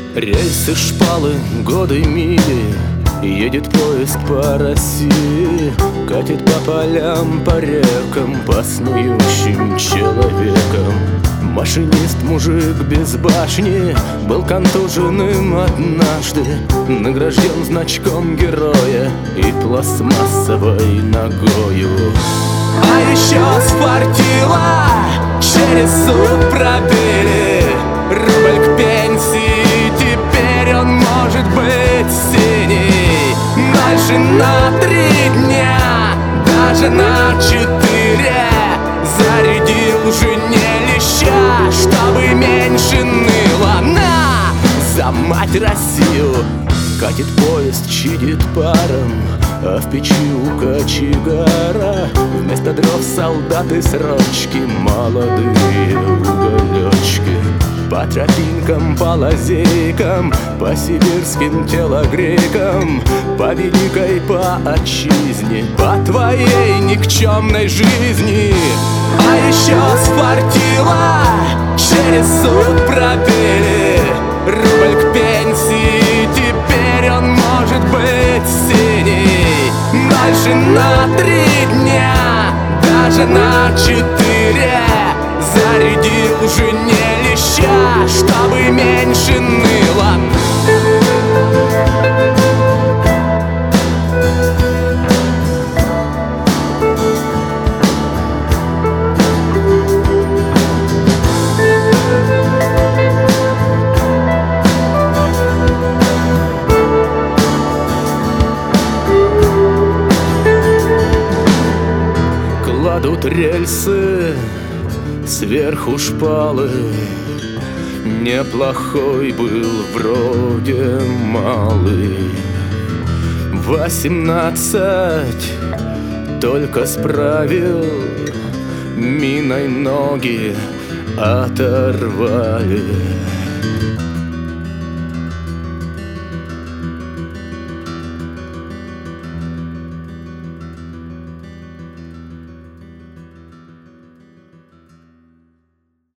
Рельсы, шпалы, годы, мили, едет поезд по России, катит по полям, по рекам, по снующим человекам. Машинист, мужик без башни, был контуженным однажды, награжден значком героя и пластмассовой ногою. А еще спортила через суд пробили, рубль к пенсии, теперь он может быть синий. Дальше на 3 дня, даже на 4 зарядил жене леща, чтобы меньше ныло. На! За мать Россию! Катит поезд, чадит паром, а в печи у кочегара вместо дров солдаты срочки, молодые уголечки. По тропинкам, по лазейкам, по сибирским телогрейкам, по великой, по отчизне, по твоей никчемной жизни. А еще спортила через суд пробили, рубль к пенсии, теперь он может быть синий. Дальше на 3 дня, даже на 4 зарядил жене леща, чтобы меньше ныло. Кладут рельсы, сверху шпалы, неплохой был вроде малый. 18 только справил, миной ноги оторвали.